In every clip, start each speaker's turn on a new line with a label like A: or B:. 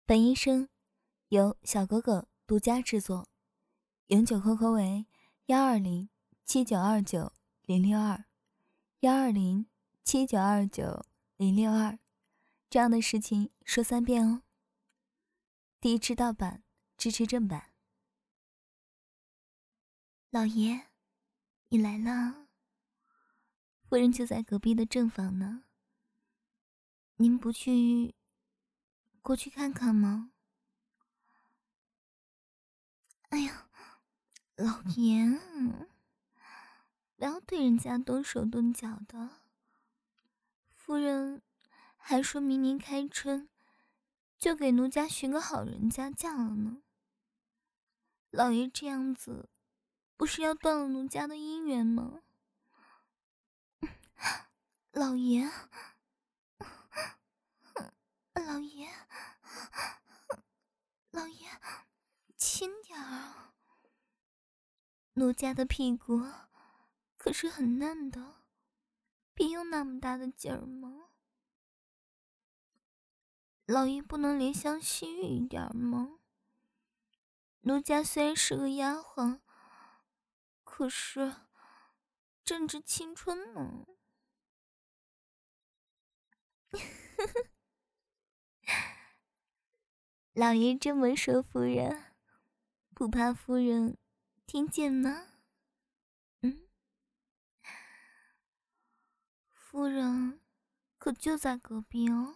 A: 本医生由小哥哥独家制作，永久 QQ 为120792900212079290062，这样的事情说3遍哦。第一支盗版支持正版。老爷，你来了，夫人就在隔壁的正房呢，您不去过去看看吗？哎呀，老爷，不要对人家动手动脚的。夫人还说明年开春就给奴家寻个好人家嫁了呢。老爷这样子不是要断了奴家的姻缘吗？老爷，老爷，老爷，轻点儿，奴家的屁股可是很嫩的，别用那么大的劲儿吗？老爷不能怜香惜玉一点吗？奴家虽然是个丫鬟，可是正值青春呢。老爷这么说，夫人不怕夫人听见吗？夫人可就在隔壁哦。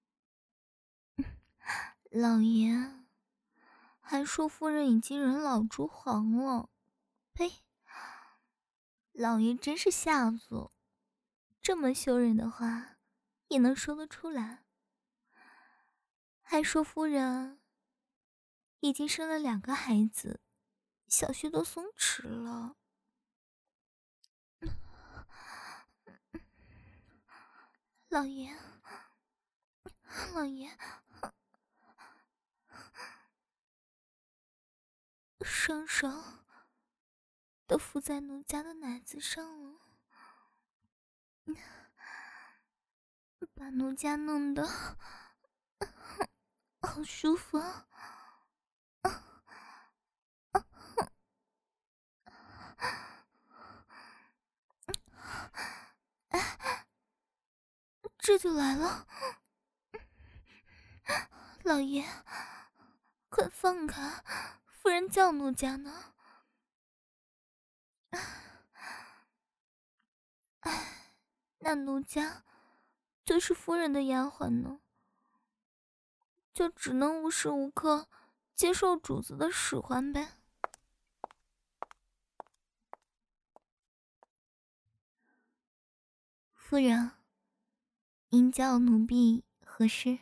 A: 老爷还说夫人已经人老珠黄了，呸！老爷真是下作，这么羞人的话也能说得出来。还说夫人已经生了2个孩子，小穴都松弛了。老爷，老爷，双手都敷在奴家的奶子上了，把奴家弄得好舒服啊！这就来了，老爷，快放开，夫人叫奴家呢。哎，那奴家就是夫人的丫鬟呢，就只能无时无刻接受主子的使唤呗。夫人，您叫奴婢何事？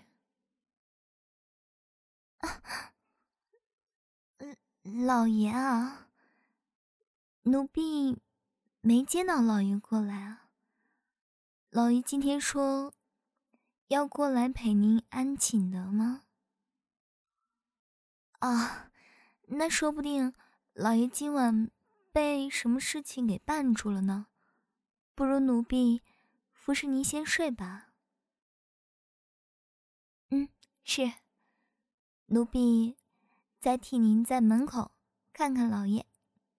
A: 老爷啊，奴婢没见到老爷过来啊。老爷今天说要过来陪您安寝的吗？啊，那说不定老爷今晚被什么事情给绊住了呢。不如奴婢服侍您先睡吧。是，奴婢再替您在门口看看老爷。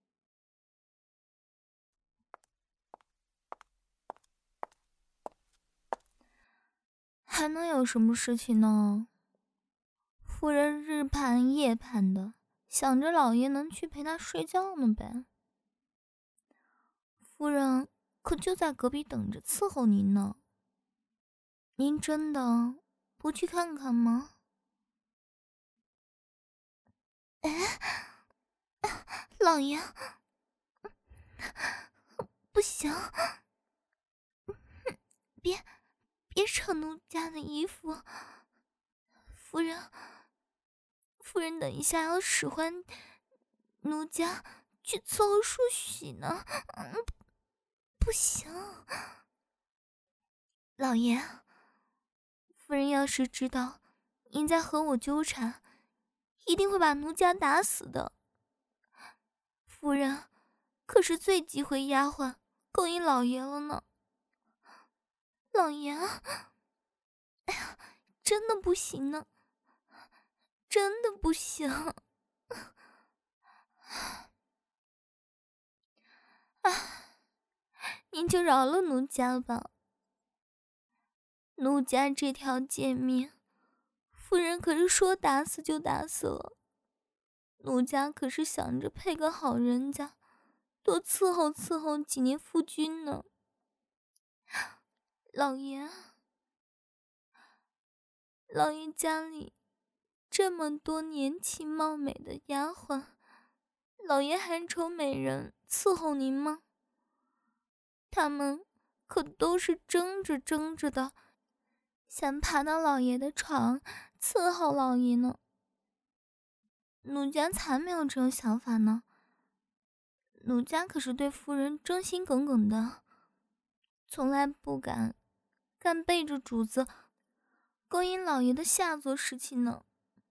A: 还能有什么事情呢？夫人日盼夜盼的，想着老爷能去陪她睡觉呢呗。夫人可就在隔壁等着伺候您呢。您真的不去看看吗？哎，老爷，不行，别扯奴家的衣服，夫人等一下要使唤奴家去伺候梳洗呢。不行，老爷，夫人要是知道您在和我纠缠，一定会把奴家打死的。夫人可是最忌讳丫鬟勾引老爷了呢。老爷，哎呀，真的不行呢， 真的不行。您就饶了奴家吧。奴家这条贱命，夫人可是说打死就打死了。奴家可是想着配个好人家，多伺候伺候几年夫君呢。老爷，老爷家里这么多年轻貌美的丫鬟，老爷还愁美人伺候您吗？他们可都是争着的，想爬到老爷的床伺候老爷呢。奴家才没有这种想法呢。奴家可是对夫人忠心耿耿的，从来不敢背着主子勾引老爷的下作事情呢。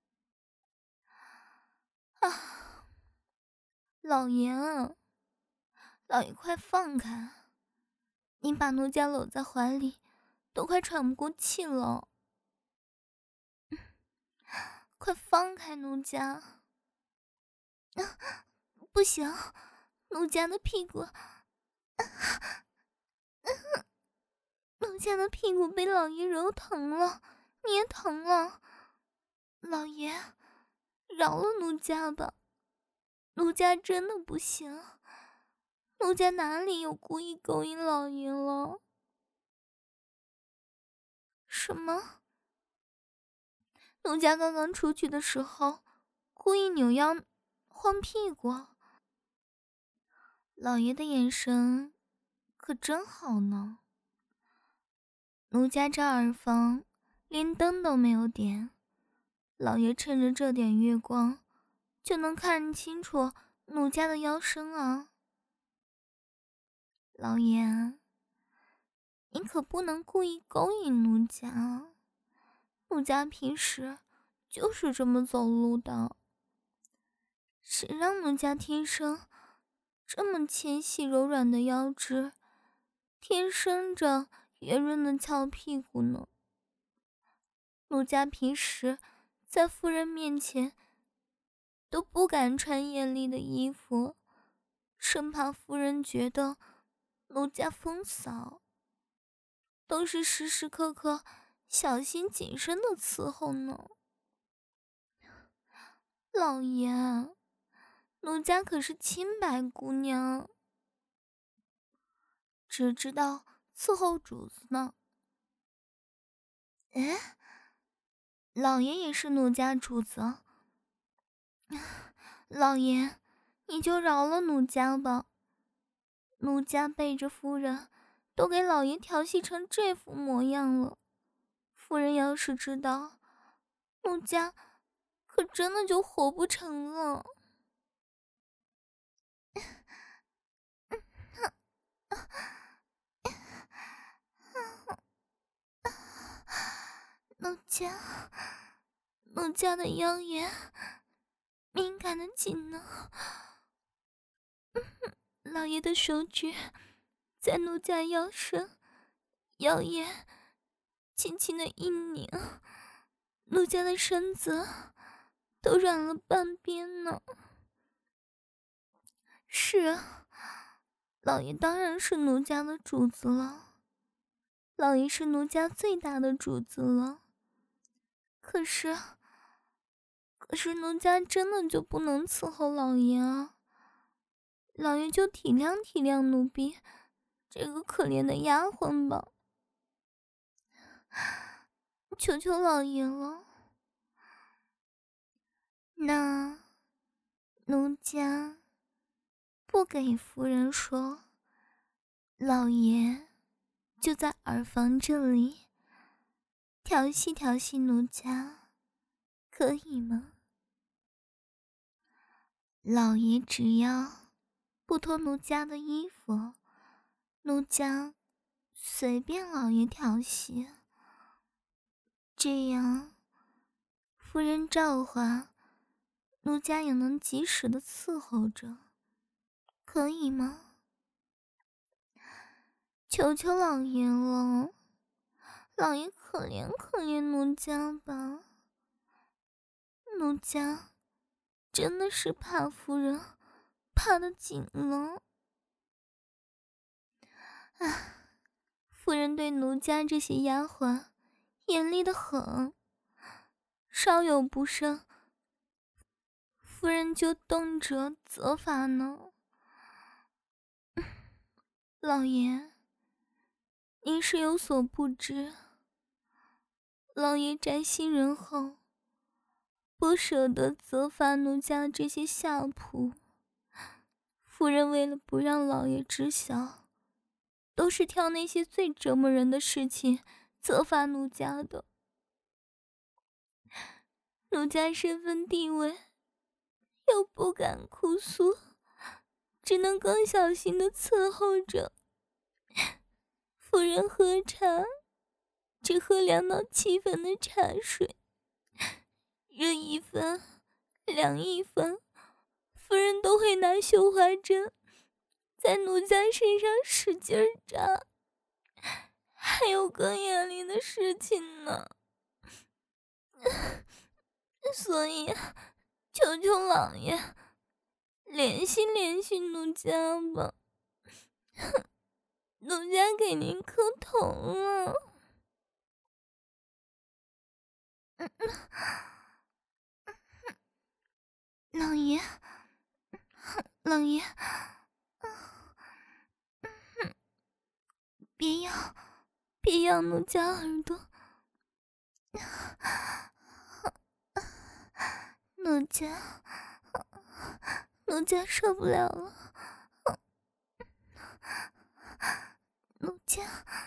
A: 啊，老爷啊，老爷快放开！您把奴家搂在怀里，都快喘不过气了。快放开奴家！不行，奴家的屁股，奴家的屁股被老爷揉疼了，捏疼了。老爷，饶了奴家吧，奴家真的不行，奴家哪里有故意勾引老爷了？什么？奴家刚刚出去的时候，故意扭腰晃屁股。老爷的眼神可真好呢。奴家这耳房连灯都没有点，老爷趁着这点月光就能看清楚奴家的腰身啊。老爷，你可不能故意勾引奴家啊，奴家平时就是这么走路的，谁让奴家天生这么纤细柔软的腰肢，天生着圆润的翘屁股呢？奴家平时在夫人面前都不敢穿艳丽的衣服，生怕夫人觉得奴家风骚，都是时时刻刻小心谨慎的伺候呢。老爷，奴家可是清白姑娘，只知道伺候主子呢。哎，老爷也是奴家主子，老爷，你就饶了奴家吧。奴家背着夫人，都给老爷调戏成这副模样了。夫人要是知道，奴家可真的就活不成了。奴家的腰眼敏感的紧呢。老爷的手指在奴家腰身腰眼轻轻的一拧，奴家的身子都软了半边呢。是啊，老爷当然是奴家的主子了，老爷是奴家最大的主子了。可是奴家真的就不能伺候老爷啊？老爷就体谅体谅奴婢这个可怜的丫鬟吧，求求老爷了。那奴家不给夫人说，老爷就在耳房这里调戏调戏奴家，可以吗？老爷只要不脱奴家的衣服，奴家随便老爷调戏，这样夫人召唤，奴家也能及时的伺候着，可以吗？求求老爷了，老爷可怜可怜奴家吧，奴奴家真的是怕夫人，怕得紧了。啊，夫人对奴家这些丫鬟严厉得很，稍有不慎，夫人就动辄责罚呢。老爷，您是有所不知，老爷宅心仁厚，不舍得责罚奴家这些下仆。夫人为了不让老爷知晓，都是挑那些最折磨人的事情责罚奴家的。奴家身份地位又不敢哭诉，只能更小心地伺候着。夫人喝茶只喝2到7分的茶水，热1分凉1分，夫人都会拿绣花针在奴家身上使劲扎。还有更严厉的事情呢。所以求求老爷联系联系奴家吧，奴家给您磕头了。老爷，老爷，别咬奴家耳朵，奴家受不了了，奴家。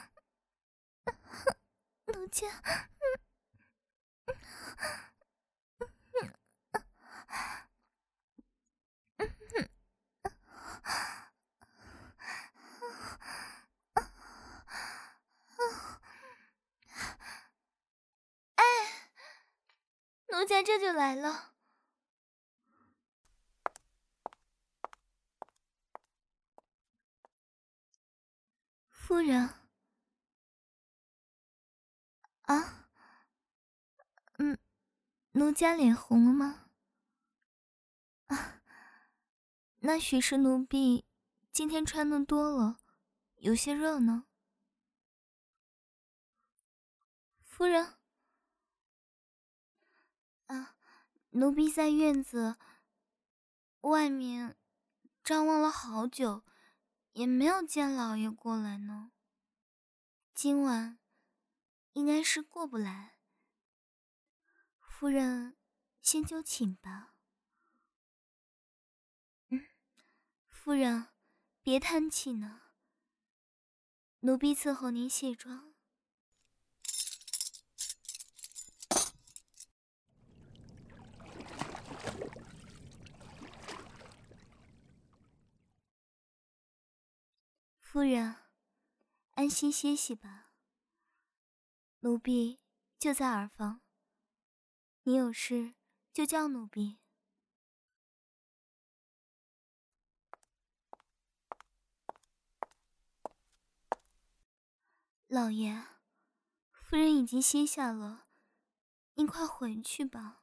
A: 奴家这就来了。夫人。啊，奴家脸红了吗？啊，那许是奴婢今天穿的多了，有些热呢。夫人。啊，奴婢在院子外面张望了好久，也没有见老爷过来呢。今晚应该是过不来，夫人先就寝吧。夫人别叹气呢，奴婢伺候您卸妆。夫人安心歇息吧，奴婢就在耳房，你有事就叫奴婢。老爷，夫人已经歇下了，您快回去吧。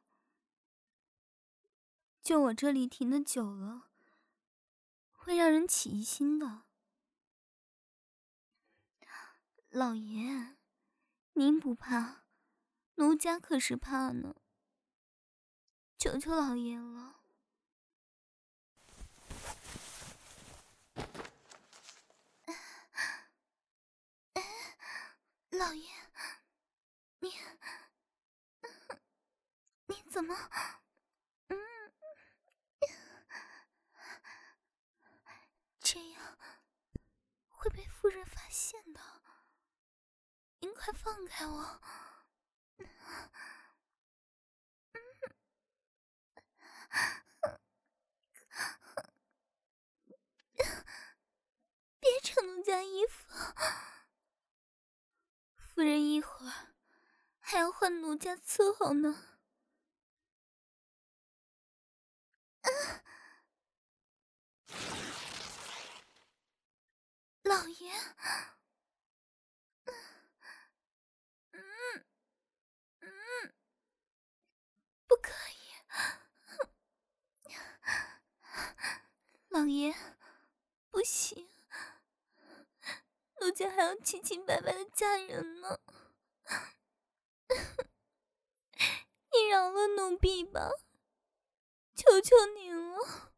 A: 就我这里停得久了，会让人起疑心的。老爷，您不怕，奴家可是怕呢。求求老爷了。老爷，你怎么？这样会被夫人发现的。您快放开我！别扯奴家衣服，夫人一会儿还要换奴家伺候呢。老爷，不可以， 爷，不行，奴家还要清清白白的嫁人呢。你饶了奴婢吧，求求您了。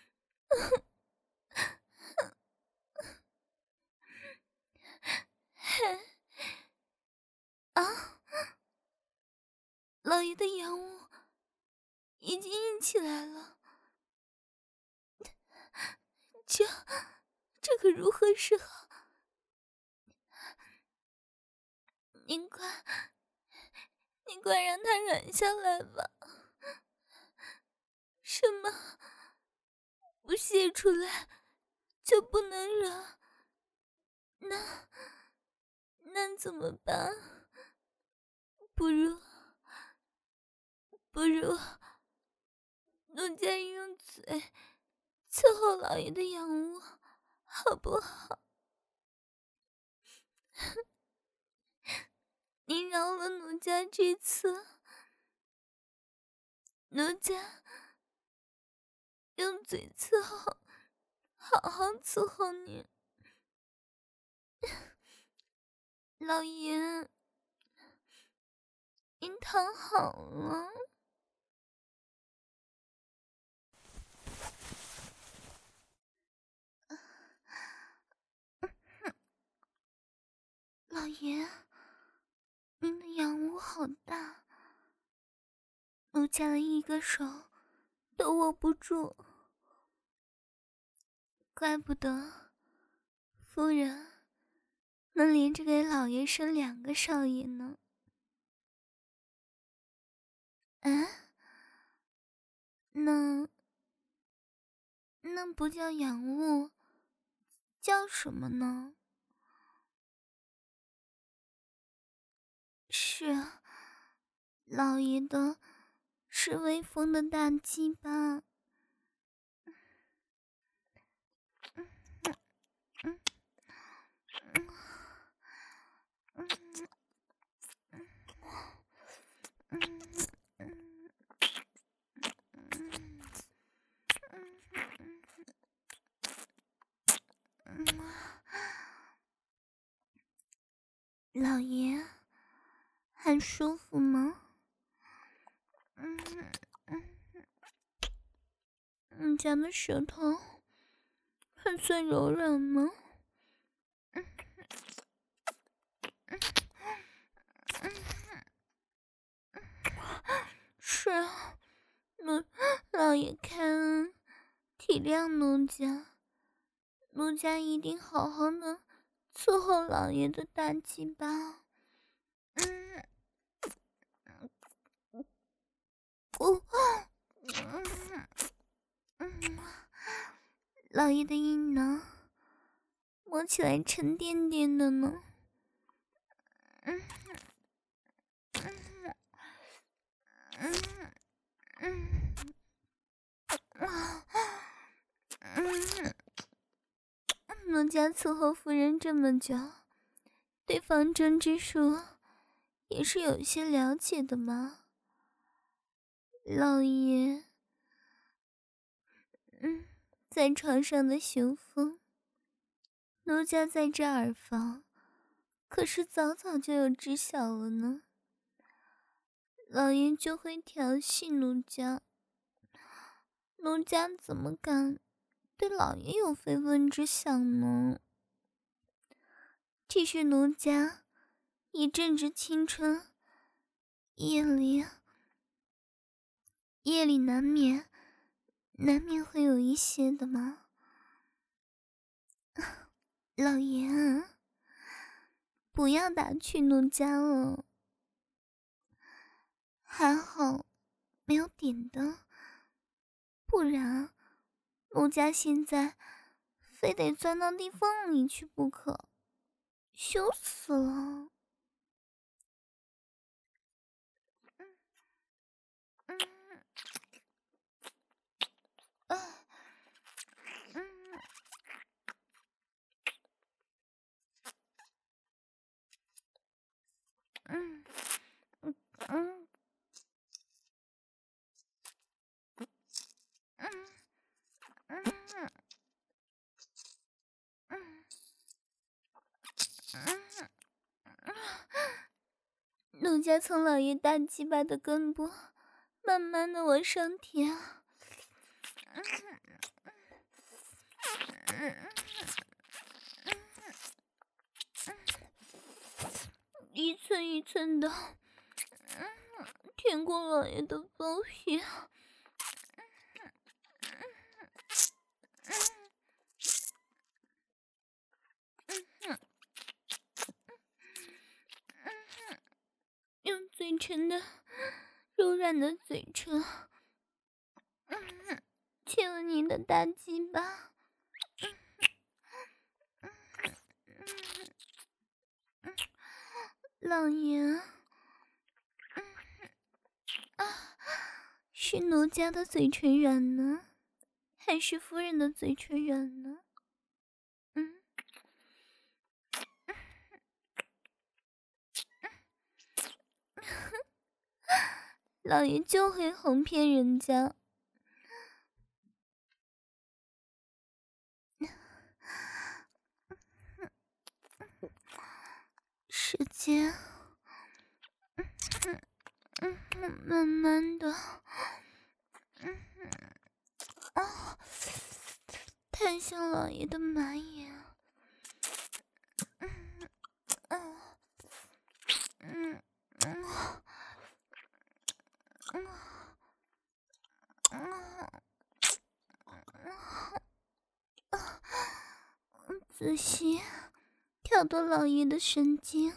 A: 啊！老爷的阳物已经硬起来了，这可如何是好？您快让他软下来吧。什么不泄出来就不能软？那怎么办？不如奴家用嘴伺候老爷的阳物，好不好？您饶了奴家这次，奴家用嘴伺候，好好伺候您。老爷，您躺好了。老爷，您的阳物好大，奴家的一个手都握不住，怪不得夫人能连着给老爷生2个少爷呢。那不叫阳物，叫什么呢？是啊，老爷的是威风的大鸡巴。老爷，还舒服吗？你家的舌头还算柔软吗？是啊，老爷看体谅奴家一定好好的伺候老爷的大鸡巴。老爷的阴囊摸起来沉甸甸的呢。奴家伺候夫人这么久，对方针之术也是有些了解的嘛。老爷，在床上的雄风，奴家在这耳房可是早就有知晓了呢。老爷就会调戏奴家，奴家怎么敢对老爷有非分之想呢？只是奴家已正值青春，夜里难免会有一些的嘛。老爷啊，不要打趣奴家了。还好没有点灯，不然奴家现在非得钻到地缝里去不可，羞死了。 家从老爷大鸡巴的根部慢慢的往上舔，一寸一寸的舔过老爷的包皮，用嘴唇的柔软的嘴唇亲了你的大鸡巴，老爷，是奴家的嘴唇软呢，还是夫人的嘴唇软呢？老爷就会哄骗人家。时间慢慢的探向老爷的马眼，仔细挑逗老爷的神经，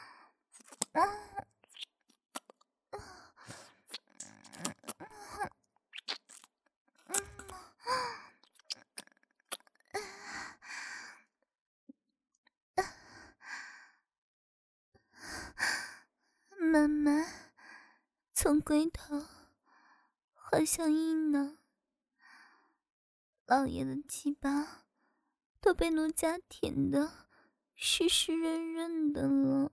A: 慢慢从龟头滑向阴囊，老爷的鸡巴都被奴家舔得湿湿润润的了。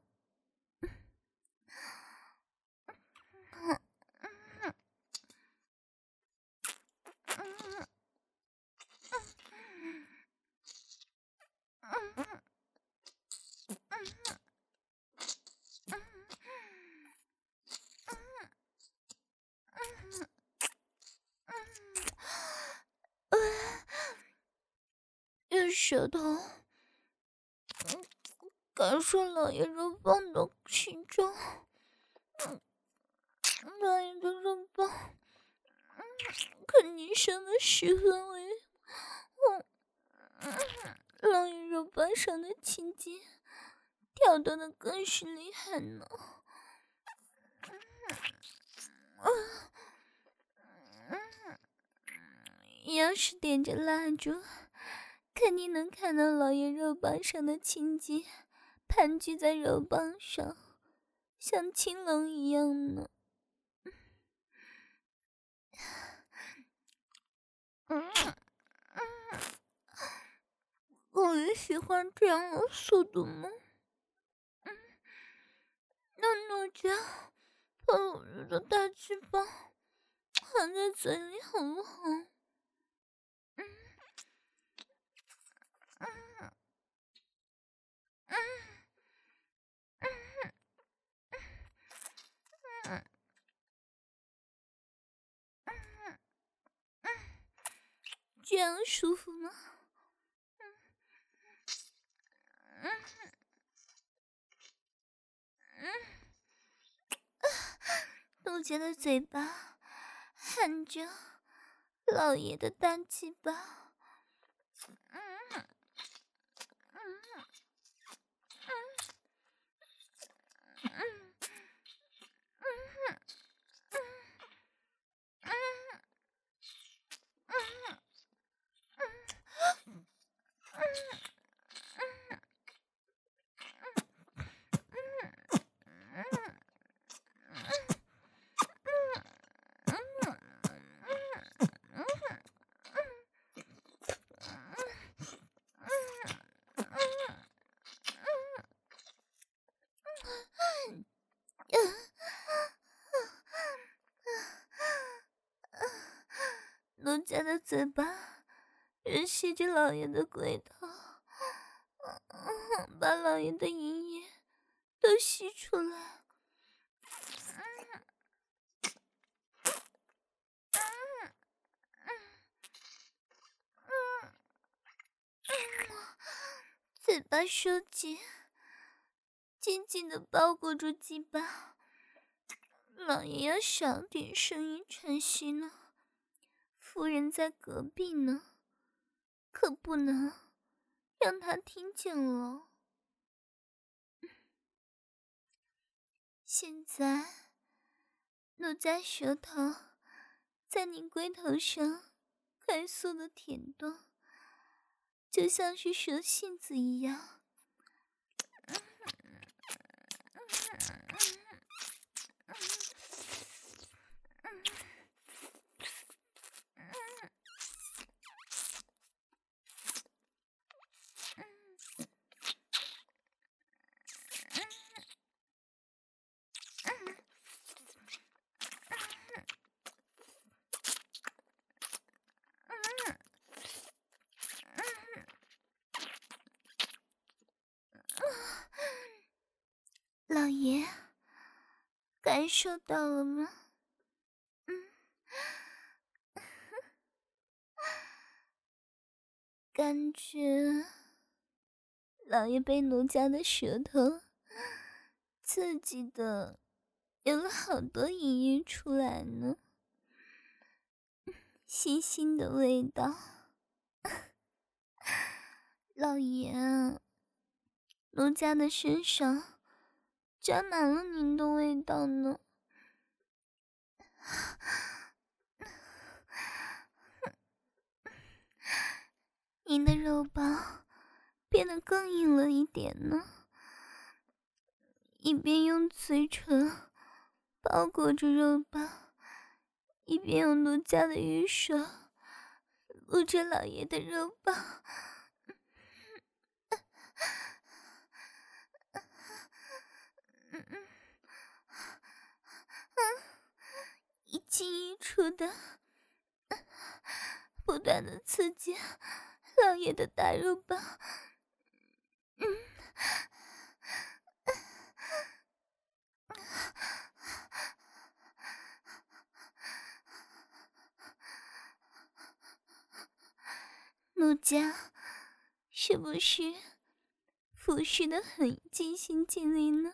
A: 用舌头感受老爷肉棒的形状，老爷的肉棒肯定生的十分为老爷肉棒上的青筋跳动的更是厉害呢。要是点着蜡烛，肯定能看到老爷肉棒上的青筋盘踞在肉棒上，像青龙一样呢。我也喜欢这样的速度吗？那奴家把老爷的大鸡巴含在嘴里好不好？这样舒服吗？奴家的嘴巴含着老爷的大鸡巴，奴家的嘴巴任吸着老爷的龟头，把老爷的阴液都吸出来。 嘴巴收紧，紧紧地包裹住鸡巴。老爷要小点声音喘息呢，夫人在隔壁呢，可不能让她听见了。现在，奴家舌头在你龟头上快速的舔动，就像是蛇信子一样。老爷，感受到了吗？感觉老爷被奴家的舌头刺激的有了好多隐喻出来呢，腥腥的味道。老爷，奴家的身上沾满了您的味道呢。您的肉棒变得更硬了一点呢，一边用嘴唇包裹着肉棒，一边用奴家的玉手撸着老爷的肉棒。一进一出的不断的刺激老爷的大肉棒。奴家是不是服侍的很尽心尽力呢？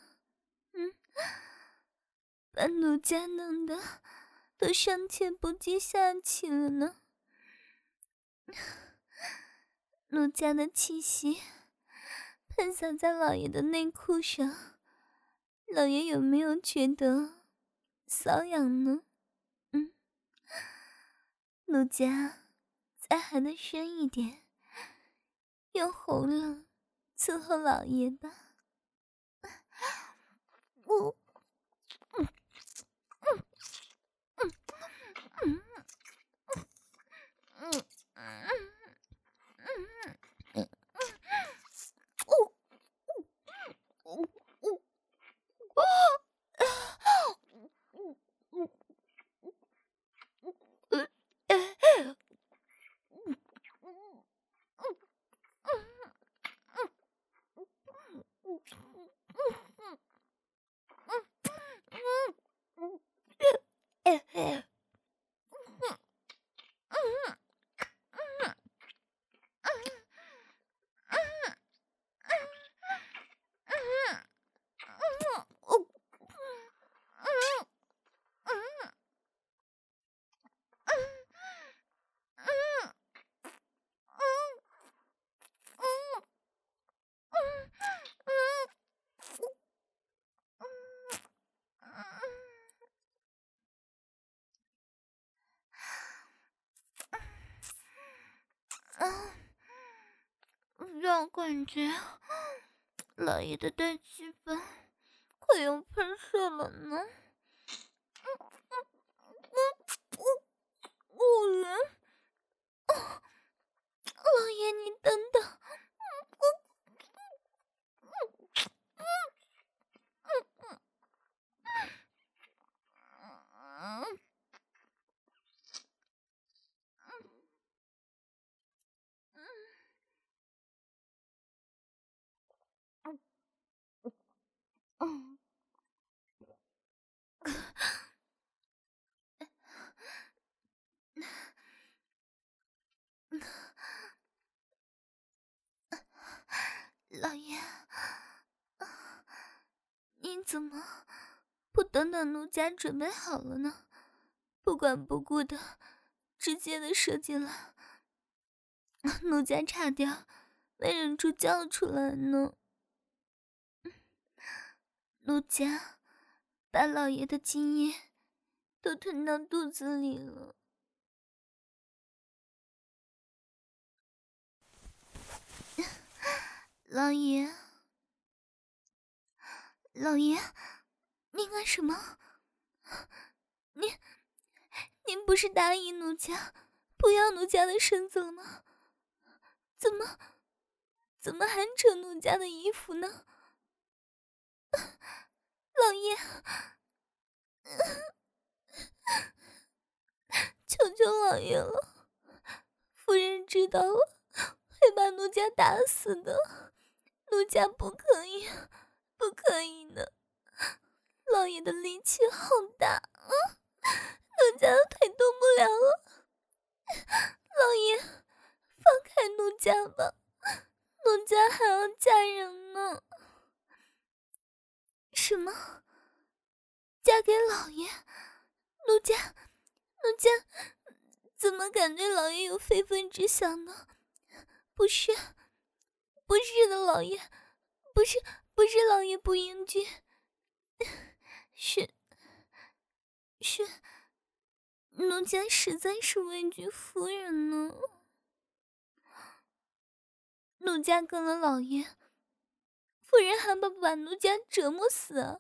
A: 把奴家弄得都上气不接下气了呢。奴家的气息喷洒在老爷的内裤上，老爷有没有觉得瘙痒呢？奴家再喊得深一点，用喉咙伺候老爷吧。让感觉老爷的大鸡巴快要喷射了呢。老爷，老爷，你等等。 怎么不等等奴家准备好了呢？不管不顾的直接的射进来，奴家差点没忍住叫出来呢。奴家把老爷的精液都吞到肚子里了。老爷，老爷，您干什么？您不是答应奴家不要奴家的身子了吗？怎么还扯奴家的衣服呢？老爷，求求老爷了，夫人知道了会把奴家打死的，奴家不可以，不可以的。老爷的力气好大啊，奴家的腿动不了了。老爷，放开奴家吧，奴家还要嫁人呢。什么？嫁给老爷？奴家怎么感觉老爷有非分之想呢？不是的，老爷，不是老爷不英俊，是奴家实在是畏惧夫人呢。奴家跟了老爷，夫人还不把奴家折磨死啊？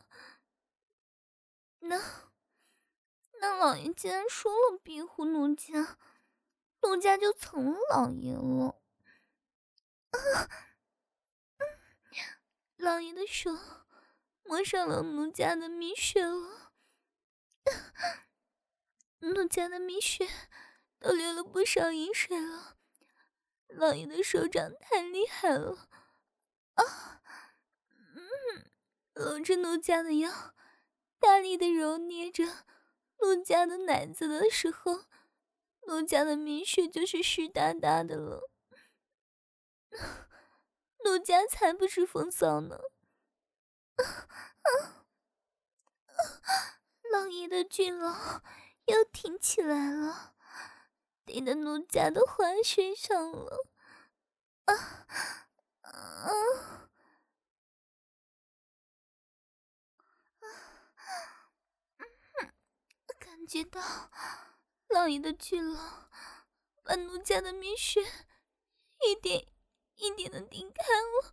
A: 那老爷既然说了庇护奴家，奴家就从了老爷了。老爷的手摸上了奴家的蜜穴了，奴家的蜜穴都流了不少饮水了。老爷的手掌太厉害了啊！搂着奴家的腰，大力的揉捏着奴家的奶子的时候，奴家的蜜穴就是湿哒哒的了。奴家才不是风骚呢！老爷的巨牢又挺起来了，顶得奴家的花穴上了。感觉到老爷的巨牢把奴家的蜜穴一点一点的顶开了，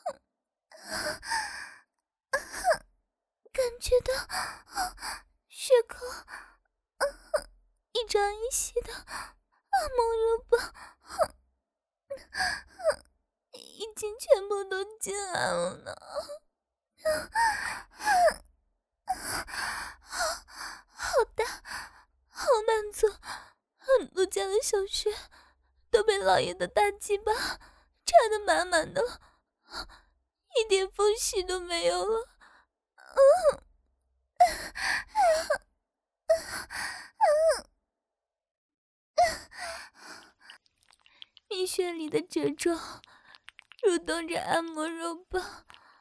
A: 感觉到血口一张一翕的按摩乳棒已经全部都进来了呢。好大，好满足，奴家的小穴都被老爷的大鸡巴插得满满的了，一点缝隙都没有了。蜜穴里的褶皱蠕动着按摩肉棒，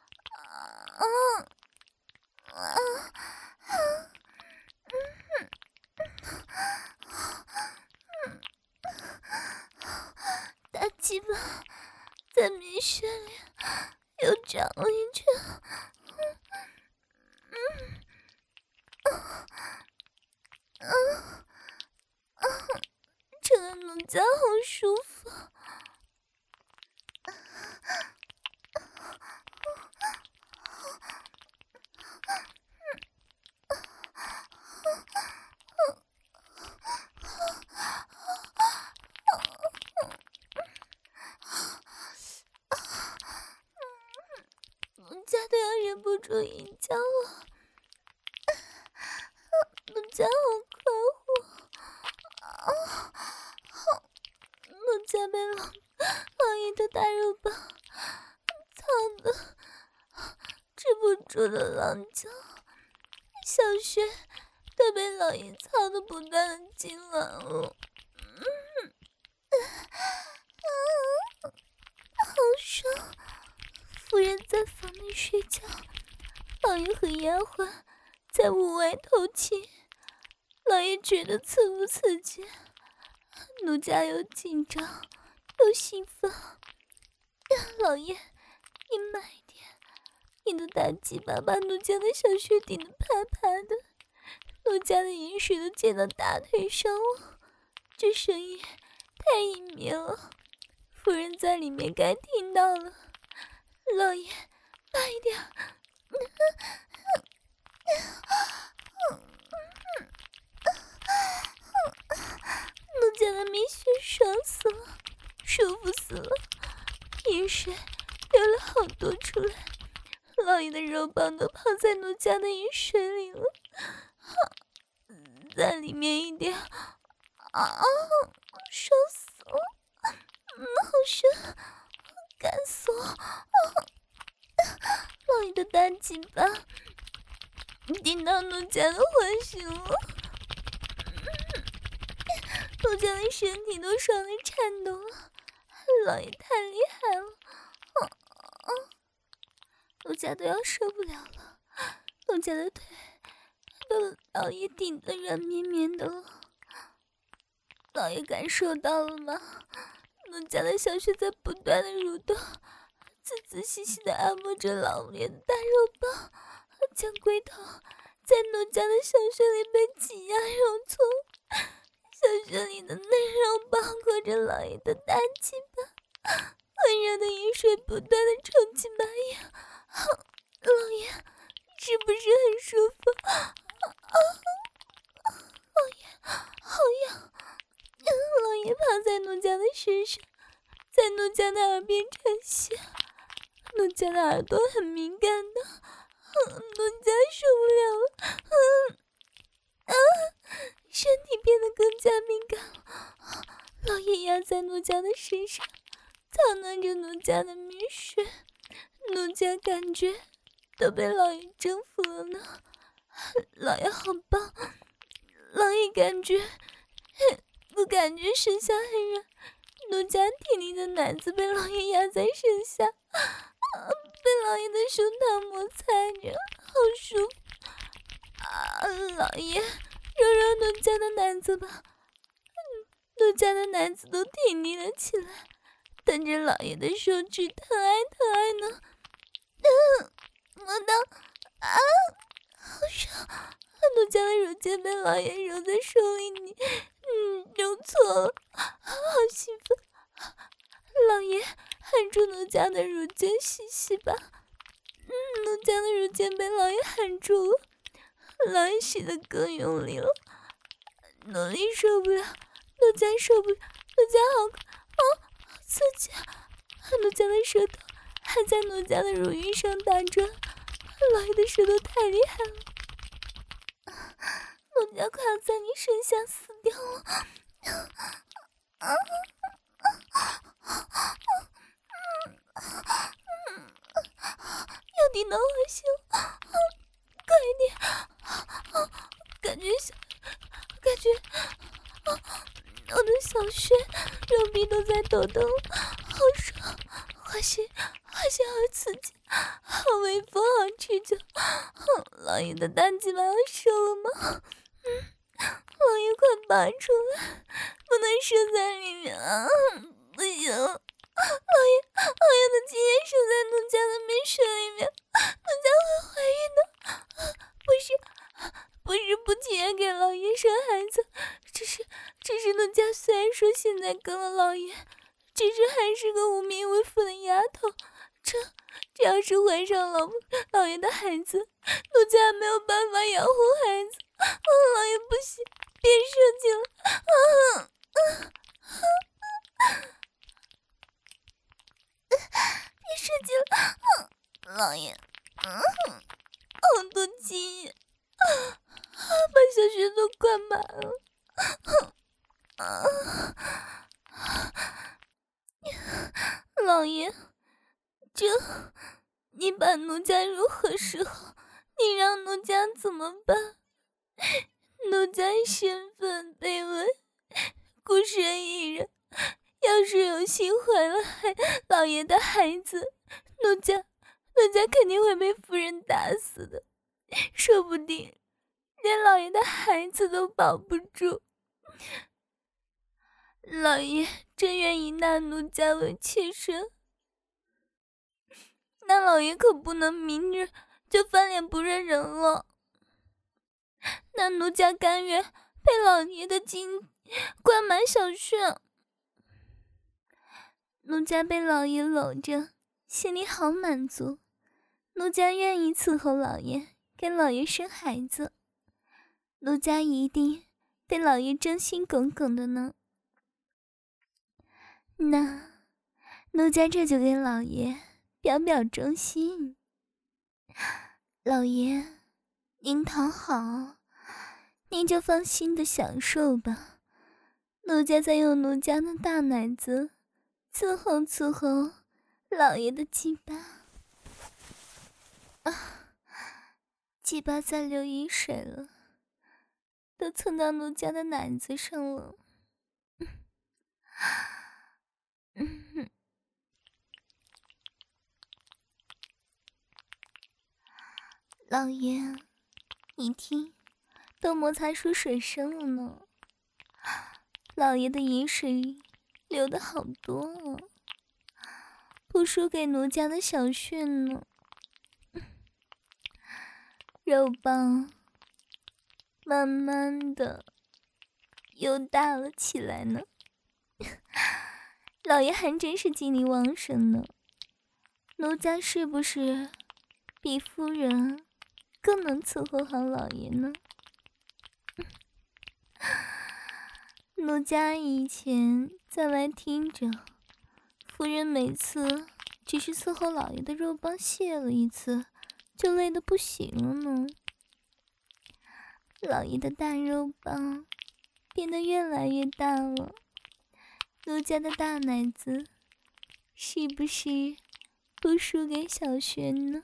A: 大鸡巴在蜜穴里又长了一圈，这个奴家好舒服。奴家都要忍不住淫叫了，奴家好快活，奴家被老爷的大肉棒操的止不住的浪叫，小穴都被老爷操的不断的痉挛了。好爽！夫人在房内睡觉， 老爷和丫鬟在屋外偷情，老爷觉得刺不刺激？奴家又紧张又兴奋。老爷，你慢一点，你的大鸡巴把奴家的小穴顶得啪啪的，奴家的饮水都溅到大腿上了，这声音太隐秘了，夫人在里面该听到了。老爷，慢一点。奴家的蜜穴爽死了，舒服死了，饮水流了好多出来，老爷的肉棒都泡在奴家的饮水里了，在里面一点，爽死了，好深，干死了，老爷的大鸡巴顶到奴家的欢心了，奴家的身体都爽得颤抖了，老爷太厉害了，奴家都要受不了了，奴家的腿都老爷顶得软绵绵的了，老爷感受到了吗？奴家的小穴在不断的蠕动，仔仔细细的按摩着老爷的大肉棒，将龟头在奴家的小穴里被挤压揉搓，小穴里的嫩肉包裹着老爷的大鸡巴，温热的饮水不断的冲击满眼，老爷是不是很舒服？老爷好痒，老爷趴在奴家的身上，在奴家的耳边喘息，奴家的耳朵很敏感的，奴家受不了了，身体变得更加敏感了，老爷压在奴家的身上，操弄着奴家的蜜水，奴家感觉都被老爷征服了呢，老爷好棒，老爷感觉身下很软，奴家挺立的奶子被老爷压在身下，被老爷的胸膛摩擦着，好舒服，老爷揉揉奴家的奶子吧，奴家的奶子都挺立了起来，等着老爷的手指疼爱疼爱呢，摸到好爽，奴家的乳尖被老爷揉在手里，揉错了，好兴奋，老爷含住奴家的乳尖吸吸吧，奴家的乳尖被老爷含住了，老爷吸得更用力了，奴隶受不了，奴家受不了，奴家好刺激啊，奴家的舌头还在奴家的乳晕上打转，老爷的舌头太厉害了，奴家快要在你身下死掉了，要顶到我心了，快一点，感觉我的小穴肉壁都在抖动，好爽，花心好刺激，好微风，好持久，老爷的大鸡巴要收了吗？老爷快拔出来，不能射在里面啊，不行，老爷的精液射在奴家的蜜水里面，奴家会怀孕的，不是不情愿给老爷生孩子，只是奴家虽然说现在跟了老爷，只是还是个无名为妇的丫头，这要是怀上老爷的孩子，奴家没有办法养活孩子，老爷不行，别射精了，别射精了，老爷，好多精液，把小穴都灌满了，老爷，你把奴家如何是好？你让奴家怎么办？奴家身份卑微，孤身一人，要是有幸怀了老爷的孩子，奴家奴家肯定会被夫人打死的，说不定连老爷的孩子都保不住。老爷真愿意纳奴家为妾身，那老爷可不能明日就翻脸不认人了。那奴家甘愿被老爷的金灌满小穴。奴家被老爷搂着，心里好满足。奴家愿意伺候老爷，给老爷生孩子。奴家一定对老爷忠心耿耿的呢。那奴家这就给老爷表表忠心。老爷，您躺好，您就放心的享受吧。奴家再用奴家的大奶子伺候伺候老爷的鸡巴。鸡巴在流饮水了，都蹭到奴家的奶子上了。老爷，你听，都摩擦出水声了呢。老爷的饮水流得好多啊，不输给奴家的小穴呢。肉棒慢慢的又大了起来呢。老爷还真是精力旺盛呢。奴家是不是比夫人更能伺候好老爷呢？奴家以前在外听着，夫人每次只是伺候老爷的肉棒泄了一次，就累得不行了呢。老爷的大肉棒变得越来越大了，奴家的大奶子是不是不输给小轩呢？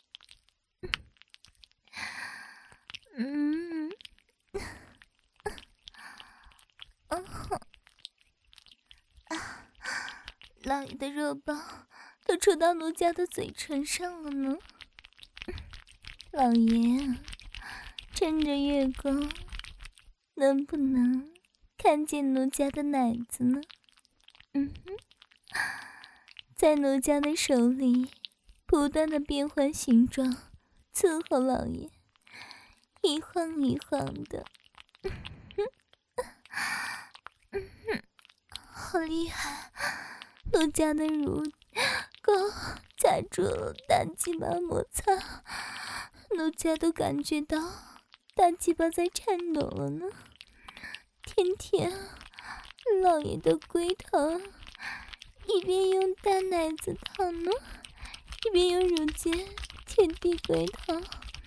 A: 老爷的肉棒都戳到奴家的嘴唇上了呢。老爷，趁着月光，能不能看见奴家的奶子呢？在奴家的手里不断的变换形状，伺候老爷，一晃一晃的。好厉害！奴家的乳沟夹住了大鸡巴摩擦，奴家都感觉到大鸡巴在颤抖了呢。天天老爷的龟头一边用大奶子烫呢，一边用乳尖舔地龟头，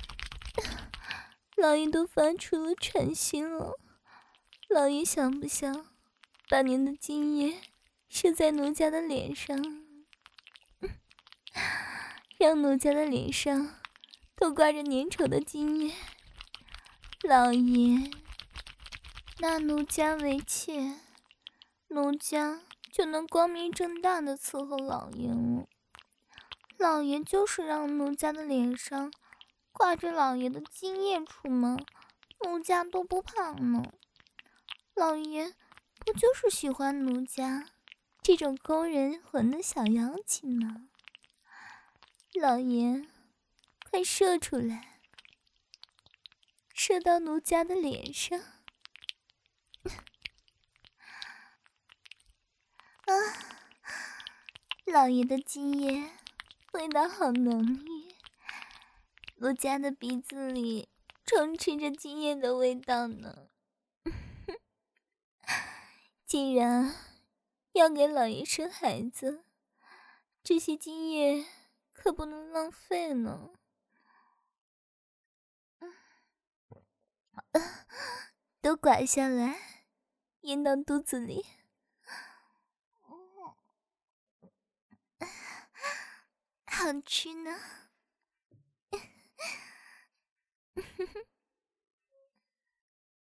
A: 老爷都发出了喘息了。老爷想不想把您的精液射在奴家的脸上，让奴家的脸上都挂着粘稠的精液？老爷，纳奴家为妾，奴家就能光明正大的伺候老爷了。老爷就是让奴家的脸上挂着老爷的精液出门，奴家都不怕呢。老爷不就是喜欢奴家这种勾人魂的小妖精吗？老爷，快射出来，射到奴家的脸上。老爷的精液味道好浓郁，奴家的鼻子里充斥着精液的味道呢。既然要给老爷生孩子，这些精液可不能浪费呢。都刮下来，咽到肚子里。好吃呢。